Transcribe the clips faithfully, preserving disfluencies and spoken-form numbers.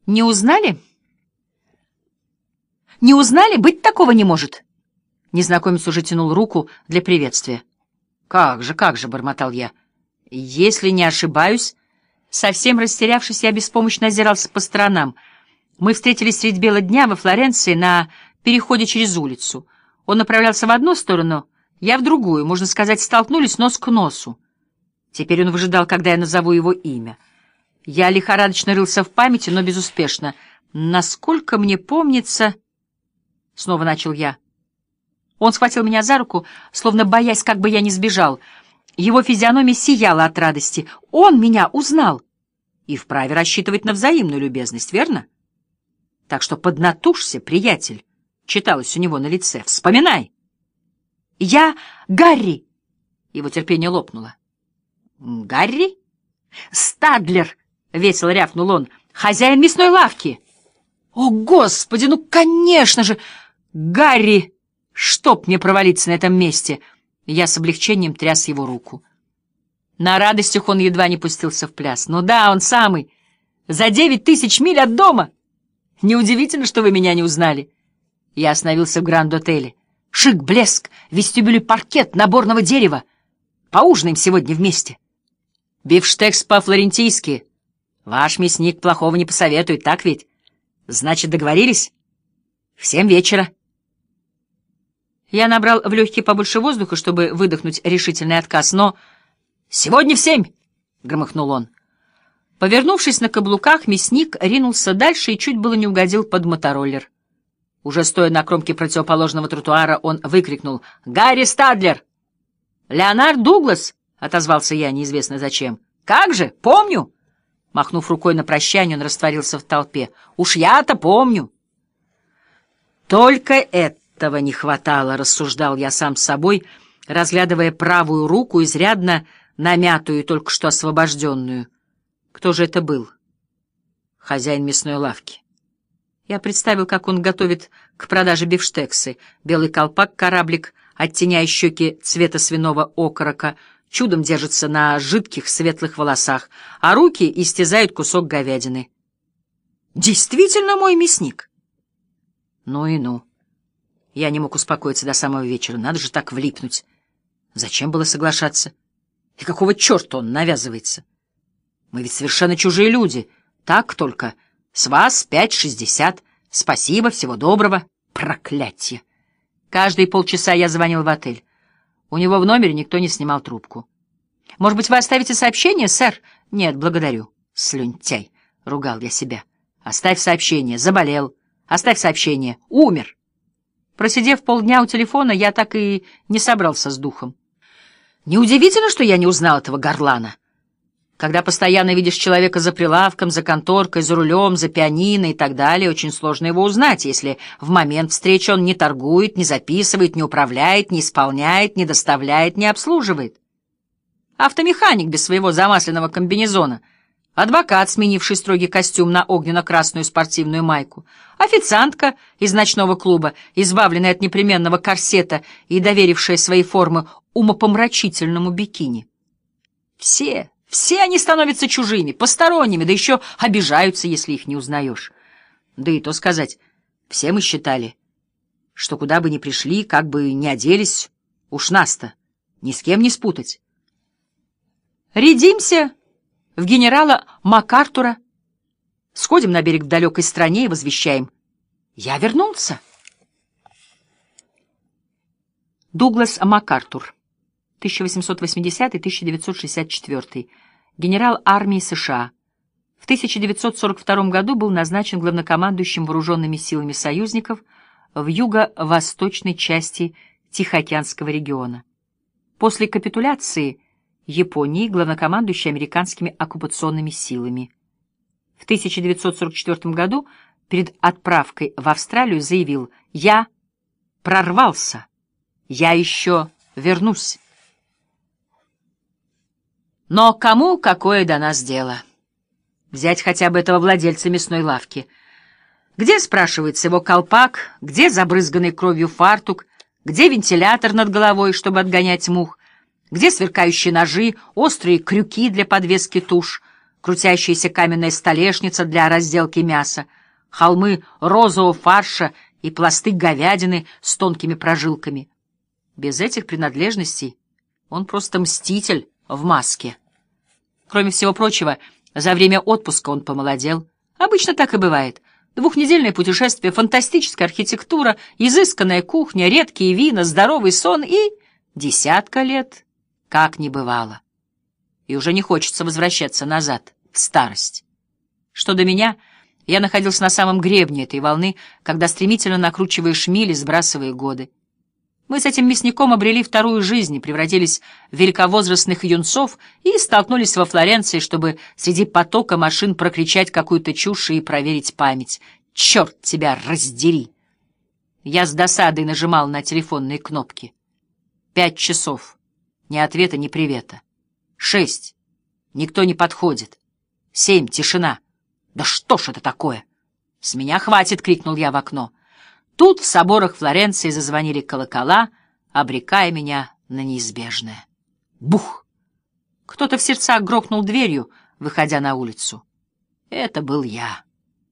Не узнали? Не узнали? Быть такого не может. Незнакомец уже тянул руку для приветствия. «Как же, как же», — бормотал я. «Если не ошибаюсь...» Совсем растерявшись, я беспомощно озирался по сторонам. Мы встретились средь бела дня во Флоренции на переходе через улицу. Он направлялся в одну сторону, я в другую, можно сказать, столкнулись нос к носу. Теперь он выжидал, когда я назову его имя. Я лихорадочно рылся в памяти, но безуспешно. «Насколько мне помнится...» — снова начал я. Он схватил меня за руку, словно боясь, как бы я не сбежал. Его физиономия сияла от радости. Он меня узнал. И вправе рассчитывать на взаимную любезность, верно? Так что поднатужься, приятель, читалось у него на лице. Вспоминай. Я Гарри. Его терпение лопнуло. Гарри? Стадлер, весело рявкнул он, хозяин мясной лавки. О, Господи, ну, конечно же, Гарри, чтоб мне провалиться на этом месте. Я с облегчением тряс его руку. На радостях он едва не пустился в пляс. Ну да, он самый. За девять тысяч миль от дома. Неудивительно, что вы меня не узнали. Я остановился в Гранд-отеле. Шик, блеск, вестибюль, паркет, наборного дерева. Поужинаем сегодня вместе. Бифштекс по-флорентийски. Ваш мясник плохого не посоветует, так ведь? Значит, договорились? В семь вечера. Я набрал в легкие побольше воздуха, чтобы выдохнуть решительный отказ, но... «Сегодня в семь!» — громыхнул он. Повернувшись на каблуках, мясник ринулся дальше и чуть было не угодил под мотороллер. Уже стоя на кромке противоположного тротуара, он выкрикнул: «Гарри Стадлер!» «Леонард Дуглас!» — отозвался я, неизвестно зачем. «Как же, помню!» Махнув рукой на прощание, он растворился в толпе. «Уж я-то помню!» «Только это этого не хватало», — рассуждал я сам с собой, разглядывая правую руку, изрядно намятую и только что освобожденную. Кто же это был? Хозяин мясной лавки. Я представил, как он готовит к продаже бифштексы. Белый колпак, кораблик, оттеняя щеки цвета свиного окорока, чудом держится на жидких светлых волосах, а руки истязают кусок говядины. Действительно мой мясник? Ну и ну. Я не мог успокоиться до самого вечера. Надо же так влипнуть. Зачем было соглашаться? И какого черта он навязывается? Мы ведь совершенно чужие люди. Так только. С вас пять шестьдесят. Спасибо, всего доброго. Проклятье. Каждые полчаса я звонил в отель. У него в номере никто не снимал трубку. Может быть, вы оставите сообщение, сэр? Нет, благодарю. Слюнтяй. Ругал я себя. Оставь сообщение. Заболел. Оставь сообщение. Умер. Просидев полдня у телефона, я так и не собрался с духом. Неудивительно, что я не узнал этого горлана. Когда постоянно видишь человека за прилавком, за конторкой, за рулем, за пианино и так далее, очень сложно его узнать, если в момент встречи он не торгует, не записывает, не управляет, не исполняет, не доставляет, не обслуживает. Автомеханик без своего замасленного комбинезона, адвокат, сменивший строгий костюм на огненно-красную спортивную майку, официантка из ночного клуба, избавленная от непременного корсета и доверившая свои формы умопомрачительному бикини. Все, все они становятся чужими, посторонними, да еще обижаются, если их не узнаешь. Да и то сказать, все мы считали, что куда бы ни пришли, как бы ни оделись, уж нас-то ни с кем не спутать. Рядимся в генерала МакАртура, сходим на берег в далекой стране и возвещаем: «Я вернулся». Дуглас МакАртур, тысяча восемьсот восьмидесятый — тысяча девятьсот шестьдесят четвёртый, генерал армии США. В тысяча девятьсот сорок втором году был назначен главнокомандующим вооруженными силами союзников в юго-восточной части Тихоокеанского региона. После капитуляции Японии главнокомандующий американскими оккупационными силами. В тысяча девятьсот сорок четвёртом году перед отправкой в Австралию заявил: «Я прорвался, я еще вернусь». Но кому какое до нас дело? Взять хотя бы этого владельца мясной лавки. Где, спрашивается, его колпак, где забрызганный кровью фартук, где вентилятор над головой, чтобы отгонять мух, где сверкающие ножи, острые крюки для подвески туш, крутящаяся каменная столешница для разделки мяса, холмы розового фарша и пласты говядины с тонкими прожилками. Без этих принадлежностей он просто мститель в маске. Кроме всего прочего, за время отпуска он помолодел. Обычно так и бывает. Двухнедельное путешествие, фантастическая архитектура, изысканная кухня, редкие вина, здоровый сон и десятка лет как не бывало. И уже не хочется возвращаться назад, в старость. Что до меня, я находился на самом гребне этой волны, когда стремительно накручиваешь мили, сбрасывая годы. Мы с этим мясником обрели вторую жизнь, превратились в великовозрастных юнцов и столкнулись во Флоренции, чтобы среди потока машин прокричать какую-то чушь и проверить память. Черт тебя раздери! Я с досадой нажимал на телефонные кнопки. Пять часов. Ни ответа, ни привета. Шесть. Никто не подходит. Семь. Тишина. Да что ж это такое? С меня хватит, крикнул я в окно. Тут в соборах Флоренции зазвонили колокола, обрекая меня на неизбежное. Бух! Кто-то в сердцах грохнул дверью, выходя на улицу. Это был я.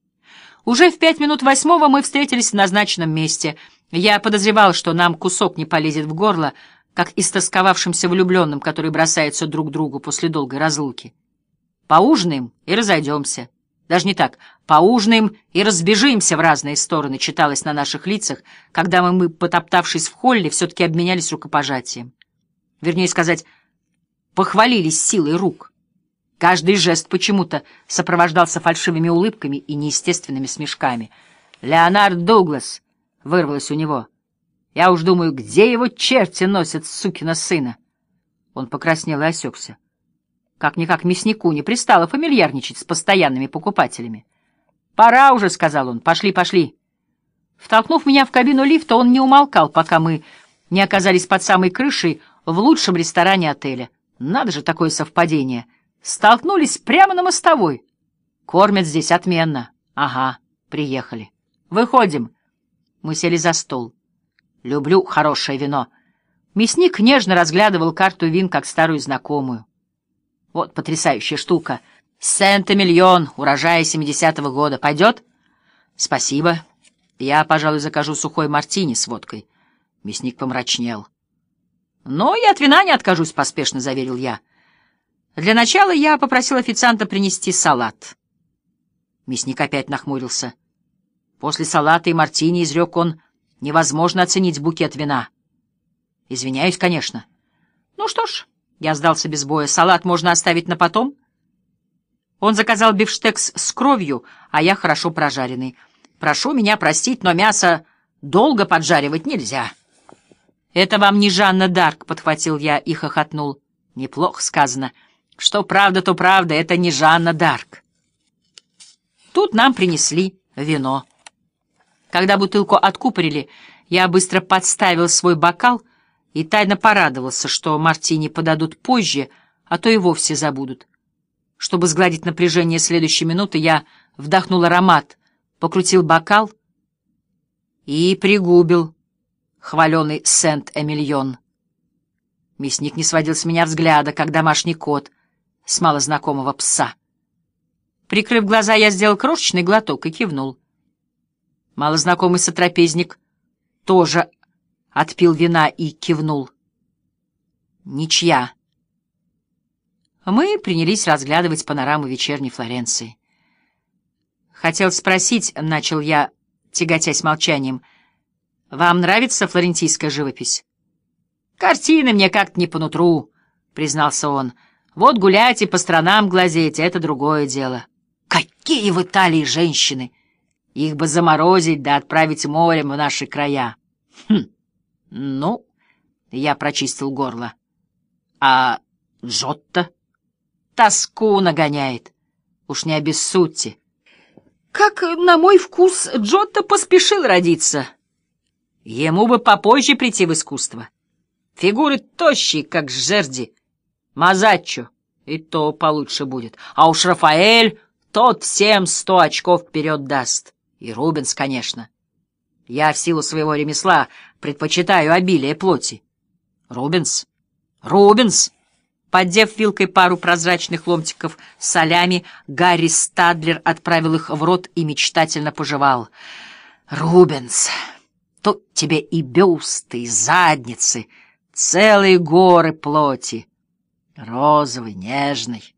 Уже в пять минут восьмого мы встретились в назначенном месте. Я подозревал, что нам кусок не полезет в горло, как истосковавшимся влюбленным, которые бросаются друг другу после долгой разлуки. Поужинаем и разойдемся. Даже не так. Поужинаем и разбежимся в разные стороны, читалось на наших лицах, когда мы, потоптавшись в холле, все-таки обменялись рукопожатием. Вернее сказать, похвалились силой рук. Каждый жест почему-то сопровождался фальшивыми улыбками и неестественными смешками. «Леонард Дуглас!» — вырвалось у него. «Я уж думаю, где его черти носят, сукина сына?» Он покраснел и осекся. Как-никак мяснику не пристало фамильярничать с постоянными покупателями. «Пора уже», — сказал он, — «пошли, пошли». Втолкнув меня в кабину лифта, он не умолкал, пока мы не оказались под самой крышей в лучшем ресторане отеля. Надо же, такое совпадение. Столкнулись прямо на мостовой. Кормят здесь отменно. Ага, приехали. Выходим. Мы сели за стол. Люблю хорошее вино. Мясник нежно разглядывал карту вин как старую знакомую. Вот потрясающая штука. Сент-Эмильон, урожая семидесятого года. Пойдет? Спасибо. Я, пожалуй, закажу сухой мартини с водкой. Мясник помрачнел. Но и от вина не откажусь, поспешно заверил я. Для начала я попросил официанта принести салат. Мясник опять нахмурился. После салата и мартини, изрек он, невозможно оценить букет вина. Извиняюсь, конечно. Ну что ж... Я сдался без боя. Салат можно оставить на потом? Он заказал бифштекс с кровью, а я хорошо прожаренный. Прошу меня простить, но мясо долго поджаривать нельзя. Это вам не Жанна Дарк, подхватил я и хохотнул. Неплохо сказано. Что правда, то правда, это не Жанна Дарк. Тут нам принесли вино. Когда бутылку откупорили, я быстро подставил свой бокал и тайно порадовался, что мартини подадут позже, а то и вовсе забудут. Чтобы сгладить напряжение следующей минуты, я вдохнул аромат, покрутил бокал и пригубил хваленый Сент-Эмильон. Мясник не сводил с меня взгляда, как домашний кот с малознакомого пса. Прикрыв глаза, я сделал крошечный глоток и кивнул. Малознакомый сотрапезник тоже отпил вина и кивнул. Ничья. Мы принялись разглядывать панораму вечерней Флоренции. Хотел спросить, — начал я, тяготясь молчанием, — вам нравится флорентийская живопись? Картины мне как-то не по нутру, — признался он. Вот гулять и по странам глазеть — это другое дело. Какие в Италии женщины! Их бы заморозить да отправить морем в наши края. Хм. Ну, я прочистил горло. А Джотто? Тоску нагоняет. Уж не обессудьте. Как, на мой вкус, Джотто поспешил родиться. Ему бы попозже прийти в искусство. Фигуры тощие, как жерди. Мазаччо, и то получше будет. А уж Рафаэль, тот всем сто очков вперед даст. И Рубенс, конечно. Я в силу своего ремесла предпочитаю обилие плоти. Рубенс? Рубенс! Поддев вилкой пару прозрачных ломтиков солями, Гарри Стадлер отправил их в рот и мечтательно пожевал. «Рубенс, тут тебе и бюсты, и задницы, целые горы плоти, розовый, нежный.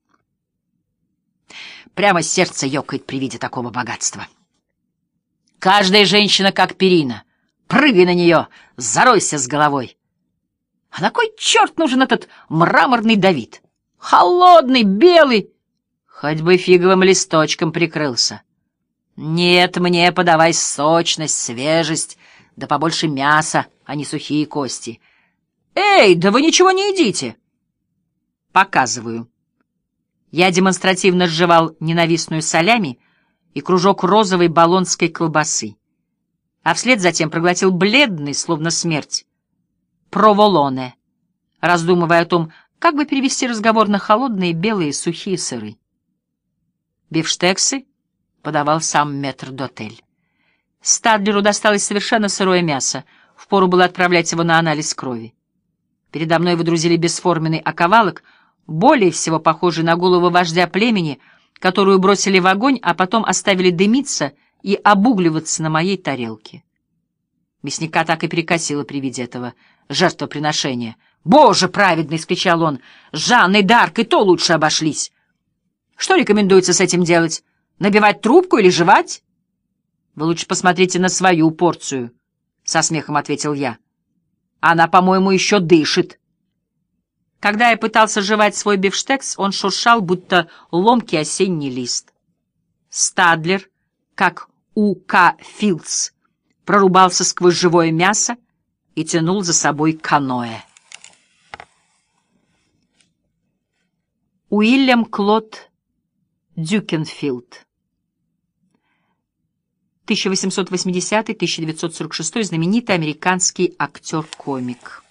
Прямо сердце ёкает при виде такого богатства. Каждая женщина как перина. Прыгай на нее, заройся с головой. А на кой черт нужен этот мраморный Давид? Холодный, белый, хоть бы фиговым листочком прикрылся. Нет, мне подавай сочность, свежесть, да побольше мяса, а не сухие кости. Эй, да вы ничего не едите!» Показываю. Я демонстративно сживал ненавистную солями и кружок розовой болонской колбасы, а вслед затем проглотил бледный, словно смерть, проволоне, раздумывая о том, как бы перевести разговор на холодные белые сухие сыры. Бифштексы подавал сам метрдотель. Стадлеру досталось совершенно сырое мясо, впору было отправлять его на анализ крови. Передо мной выдрузили бесформенный оковалок, более всего похожий на голову вождя племени, которую бросили в огонь, а потом оставили дымиться и обугливаться на моей тарелке. Мясника так и перекосило при виде этого жертвоприношения. «Боже праведный!» — вскричал он. «С Жанной д'Арк и то лучше обошлись. Что рекомендуется с этим делать? Набивать трубку или жевать?» «Вы лучше посмотрите на свою порцию», — со смехом ответил я. «Она, по-моему, еще дышит». Когда я пытался жевать свой бифштекс, он шуршал, будто ломкий осенний лист. Стадлер, как У К Филдс, прорубался сквозь живое мясо и тянул за собой каноэ. Уильям Клод Дюкенфилд, тысяча восемьсот восьмидесятый — тысяча девятьсот сорок шестой, знаменитый американский актер-комик.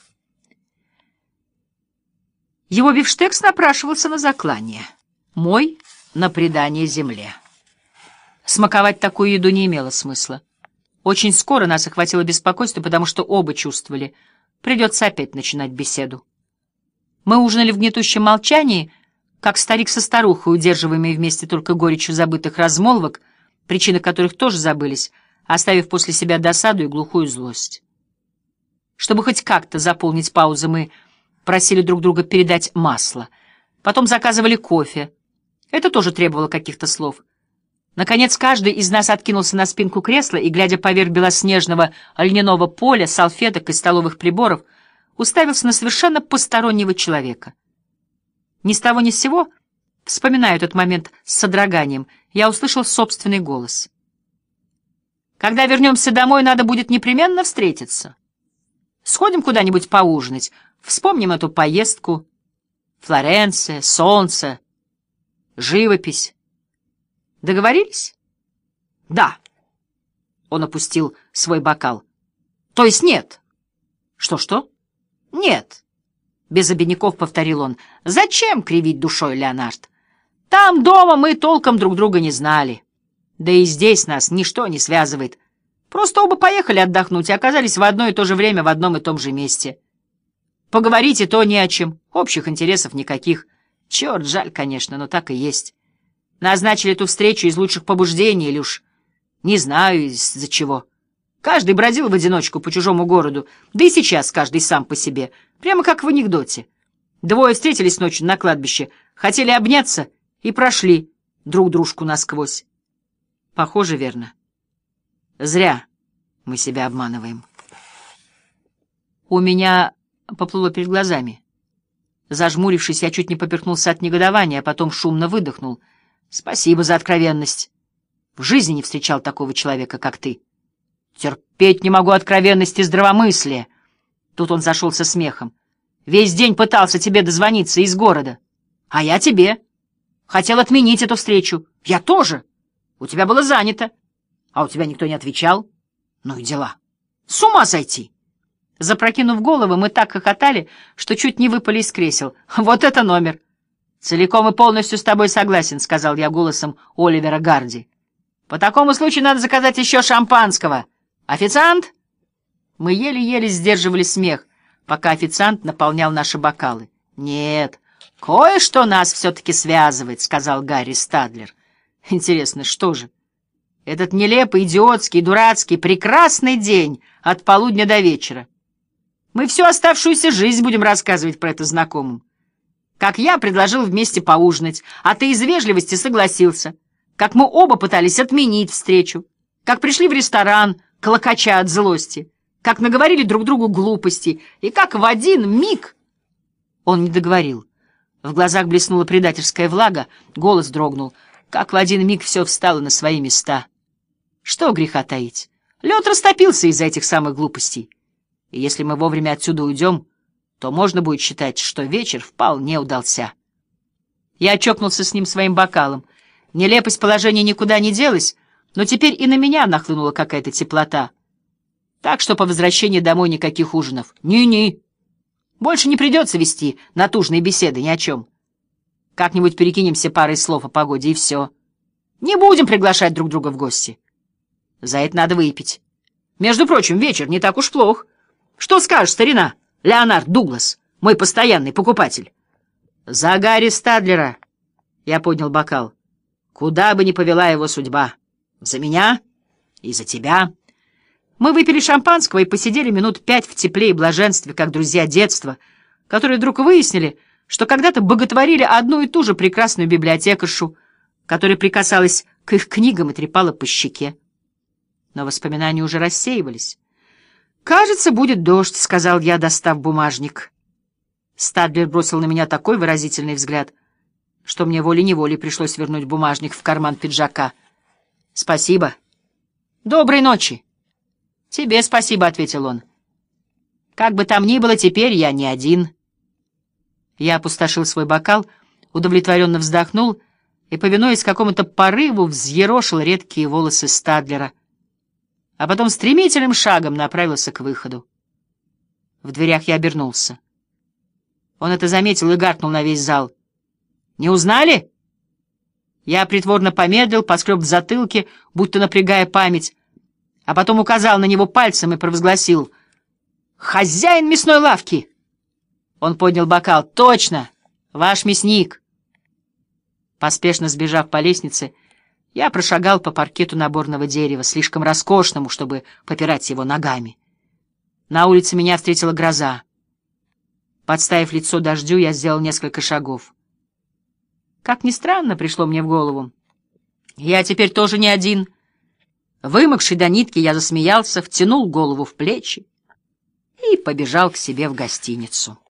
Его бифштекс напрашивался на заклание, мой — на предание земле. Смаковать такую еду не имело смысла. Очень скоро нас охватило беспокойство, потому что оба чувствовали, придется опять начинать беседу. Мы ужинали в гнетущем молчании, как старик со старухой, удерживаемые вместе только горечью забытых размолвок, причины которых тоже забылись, оставив после себя досаду и глухую злость. Чтобы хоть как-то заполнить паузы, мы просили друг друга передать масло. Потом заказывали кофе. Это тоже требовало каких-то слов. Наконец, каждый из нас откинулся на спинку кресла и, глядя поверх белоснежного льняного поля, салфеток и столовых приборов, уставился на совершенно постороннего человека. Ни с того ни с сего, вспоминаю этот момент с содроганием, я услышал собственный голос. «Когда вернемся домой, надо будет непременно встретиться. Сходим куда-нибудь поужинать, вспомним эту поездку. Флоренция, солнце, живопись. Договорились?» «Да». Он опустил свой бокал. «То есть нет?» «Что-что?» «Нет». Без обиняков повторил он. «Зачем кривить душой, Леонард? Там дома мы толком друг друга не знали. Да и здесь нас ничто не связывает. Просто оба поехали отдохнуть и оказались в одно и то же время в одном и том же месте. Поговорить и то не о чем, общих интересов никаких. Черт, жаль, конечно, но так и есть. Назначили эту встречу из лучших побуждений или уж не знаю из-за чего. Каждый бродил в одиночку по чужому городу, да и сейчас каждый сам по себе, прямо как в анекдоте. Двое встретились ночью на кладбище, хотели обняться и прошли друг дружку насквозь. Похоже, верно. Зря мы себя обманываем. У меня поплыло перед глазами. Зажмурившись, я чуть не поперхнулся от негодования, а потом шумно выдохнул. Спасибо за откровенность. В жизни не встречал такого человека, как ты. Терпеть не могу откровенности и здравомыслия. Тут он зашелся смехом. Весь день пытался тебе дозвониться из города. А я тебе. Хотел отменить эту встречу. Я тоже. У тебя было занято. А у тебя никто не отвечал. Ну и дела. С ума сойти. Запрокинув головы, мы так хохотали, что чуть не выпали из кресел. Вот это номер. Целиком и полностью с тобой согласен, сказал я голосом Оливера Гарди. По такому случаю надо заказать еще шампанского. Официант? Мы еле-еле сдерживали смех, пока официант наполнял наши бокалы. «Нет, кое-что нас все-таки связывает», — сказал Гарри Стадлер. «Интересно, что же? Этот нелепый, идиотский, дурацкий, прекрасный день от полудня до вечера. Мы всю оставшуюся жизнь будем рассказывать про это знакомым. Как я предложил вместе поужинать, а ты из вежливости согласился. Как мы оба пытались отменить встречу. Как пришли в ресторан, клокоча от злости. Как наговорили друг другу глупостей. И как в один миг...» Он не договорил. В глазах блеснула предательская влага, голос дрогнул. Как в один миг все встало на свои места. Что греха таить? Лед растопился из-за этих самых глупостей. И если мы вовремя отсюда уйдем, то можно будет считать, что вечер вполне удался. Я чокнулся с ним своим бокалом. Нелепость положения никуда не делась, но теперь и на меня нахлынула какая-то теплота. Так что по возвращении домой никаких ужинов. Ни-ни. Больше не придется вести натужные беседы ни о чем. Как-нибудь перекинемся парой слов о погоде, и все. Не будем приглашать друг друга в гости. За это надо выпить. Между прочим, вечер не так уж плох. Что скажешь, старина, Леонард Дуглас, мой постоянный покупатель? За Гарри Стадлера. Я поднял бокал. Куда бы ни повела его судьба. За меня и за тебя. Мы выпили шампанского и посидели минут пять в тепле и блаженстве, как друзья детства, которые вдруг выяснили, что когда-то боготворили одну и ту же прекрасную библиотекаршу, которая прикасалась к их книгам и трепала по щеке. Но воспоминания уже рассеивались. «Кажется, будет дождь», — сказал я, достав бумажник. Стадлер бросил на меня такой выразительный взгляд, что мне волей-неволей пришлось вернуть бумажник в карман пиджака. «Спасибо. Доброй ночи». «Тебе спасибо», — ответил он. «Как бы там ни было, теперь я не один». Я опустошил свой бокал, удовлетворенно вздохнул и, повинуясь какому-то порыву, взъерошил редкие волосы Стадлера, а потом стремительным шагом направился к выходу. В дверях я обернулся. Он это заметил и гаркнул на весь зал. «Не узнали?» Я притворно помедлил, поскреб в затылке, будто напрягая память, а потом указал на него пальцем и провозгласил: «Хозяин мясной лавки!» Он поднял бокал. «Точно! Ваш мясник!» Поспешно сбежав по лестнице, я прошагал по паркету наборного дерева, слишком роскошному, чтобы попирать его ногами. На улице меня встретила гроза. Подставив лицо дождю, я сделал несколько шагов. Как ни странно, пришло мне в голову. Я теперь тоже не один. Вымокший до нитки, я засмеялся, втянул голову в плечи и побежал к себе в гостиницу.